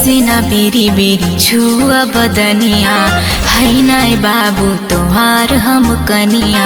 ऐसे ना बेरी बेरी छुआ बदनिया, है नाय बाबू तोहार हम कनिया।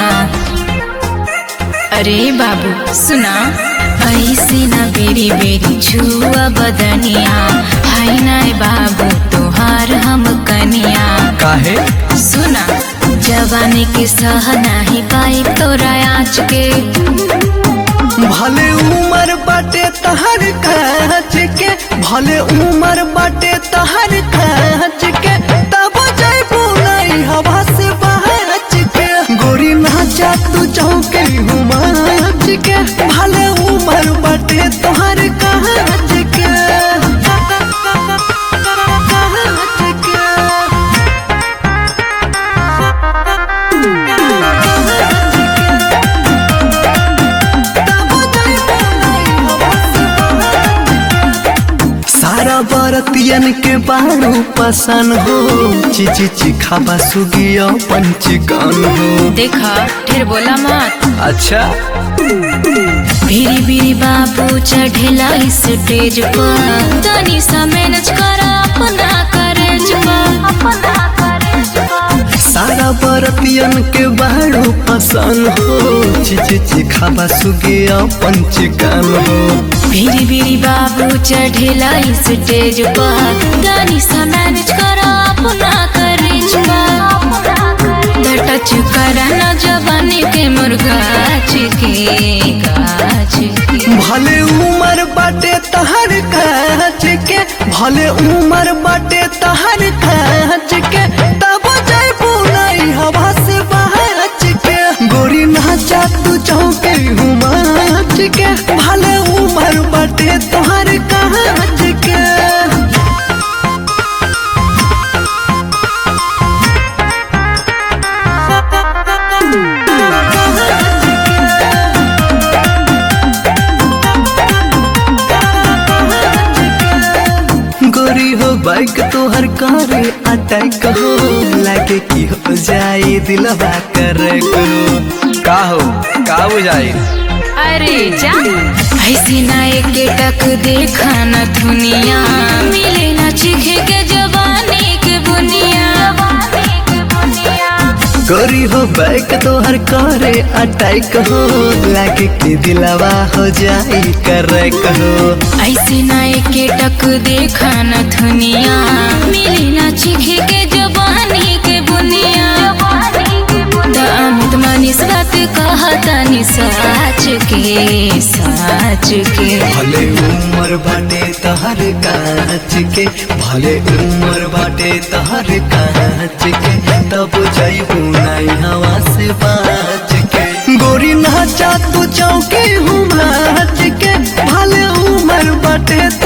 अरे बाबू सुना, ऐसे ना बेरी बेरी छुआ बदनिया, है नाय बाबू तोहार हम कनिया। काहे? सुना, जवानी के सह नाही पाई तोरा आज के, भले उमर बाटे तहर कांच के, भले उमर बाटे तहर कांच के, तब जैबू नहीं हवा से बहच के। गोरी नाचा तू चौके हुमाच के, भले उमर बाटे तोहर कांच के। सारा बरतियन के बारू पसंद हो, चिची चिखाबा सुगिया पंचकन हो। देखा ढेर बोला मत। अच्छा भीरी भीरी बाबू चढ़ेला स्टेज पर, तनी सा मैनेज करा अपना करेज पर। सारा बरतियन के बारू पसंद हो, चिची चिखाबा सुगिया पंचकन हो। भीरी भीरी बाबू चढ़ेला स्टेज पर, तनी सा मैनेज करा अपना करेज पर। टच करा न जवानी के मुर्गा के गाछ के। भले उमर बाटे तहर कांच के, भले उमर बाटे तहर कांच के, तब जैबू नहीं हवा से बहच के। गोरी नाचा तू चौके हुमाच के, भले उमर बाटे तोहर कांच के। गोरी हो बाइक तोहर करे अटैक हो, लागे की हो जाए दिलवा कर का हो का बुझाई। अरे जा ऐसी ना एक टक देखा न दुनिया, मिले न चीखे के जवानी के बुनिया। गोरी हो बैक तोहर करे अटैक हो, लागे की दिलवा हो जाए कर हो। ऐसी ना एक टक देखा न दुनिया, मिले न चीखे के जवानी के बुनिया। अमित मनीष बात कहतानी साच के। भले उमर बाटे तहर कांच के, भले उमर बाटे तहर कांच के, तब जैबू नहीं हवा से बाच के। गोरी नाचा तू चौके हुमाच के, भले उमर बाटे